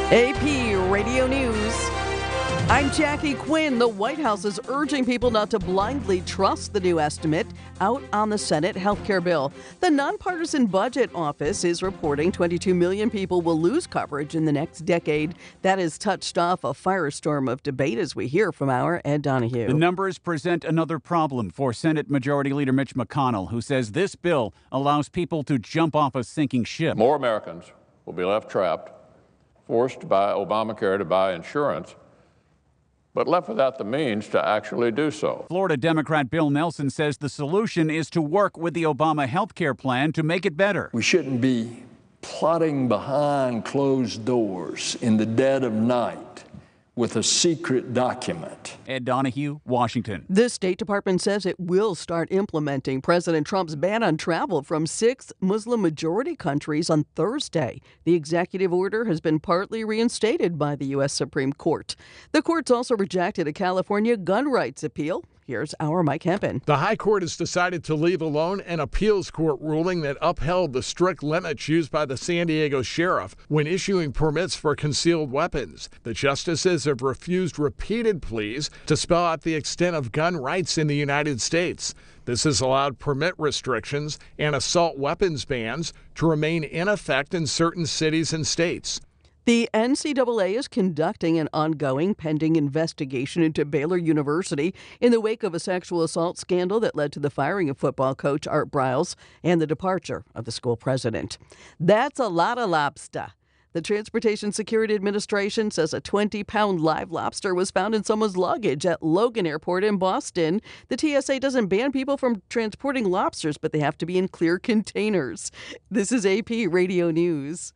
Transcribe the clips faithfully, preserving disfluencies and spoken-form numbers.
A P Radio News. I'm Jackie Quinn. The White House is urging people not to blindly trust the new estimate out on the Senate healthcare bill. The Nonpartisan Budget Office is reporting twenty-two million people will lose coverage in the next decade. That has touched off a firestorm of debate, as we hear from our Ed Donahue. The numbers present another problem for Senate Majority Leader Mitch McConnell, who says this bill allows people to jump off a sinking ship. More Americans will be left trapped, forced by Obamacare to buy insurance, but left without the means to actually do so. Florida Democrat Bill Nelson says the solution is to work with the Obama health care plan to make it better. We shouldn't be plotting behind closed doors in the dead of night with a secret document. Ed Donahue, Washington. The State Department says it will start implementing President Trump's ban on travel from six Muslim-majority countries on Thursday. The executive order has been partly reinstated by the U S Supreme Court. The court's also rejected a California gun rights appeal. Here's our Mike Hempen. The High Court has decided to leave alone an appeals court ruling that upheld the strict limits used by the San Diego sheriff when issuing permits for concealed weapons. The justices have refused repeated pleas to spell out the extent of gun rights in the United States. This has allowed permit restrictions and assault weapons bans to remain in effect in certain cities and states. The N C double A is conducting an ongoing pending investigation into Baylor University in the wake of a sexual assault scandal that led to the firing of football coach Art Briles and the departure of the school president. That's a lot of lobster. The Transportation Security Administration says a twenty-pound live lobster was found in someone's luggage at Logan Airport in Boston. The T S A doesn't ban people from transporting lobsters, but they have to be in clear containers. This is A P Radio News.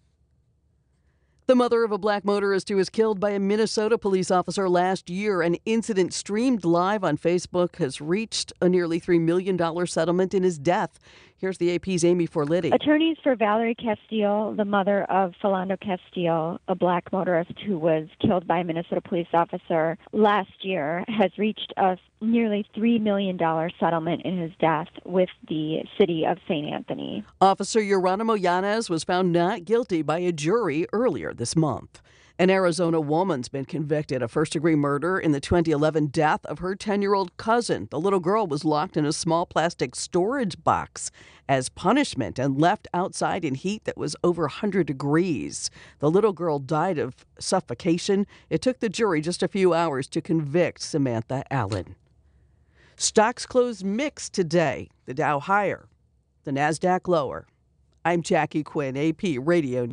The mother of a black motorist who was killed by a Minnesota police officer last year. An incident streamed live on Facebook has reached a nearly three million dollars settlement in his death. Here's the A P's Amy Forliti. Attorneys for Valerie Castillo, the mother of Philando Castillo, a black motorist who was killed by a Minnesota police officer last year, has reached a nearly three million dollars settlement in his death with the city of Saint Anthony. Officer Geronimo Yanez was found not guilty by a jury earlier this month. An Arizona woman's been convicted of first-degree murder in the twenty eleven death of her ten-year-old cousin. The little girl was locked in a small plastic storage box as punishment and left outside in heat that was over one hundred degrees. The little girl died of suffocation. It took the jury just a few hours to convict Samantha Allen. Stocks closed mixed today. The Dow higher, the Nasdaq lower. I'm Jackie Quinn, A P Radio News.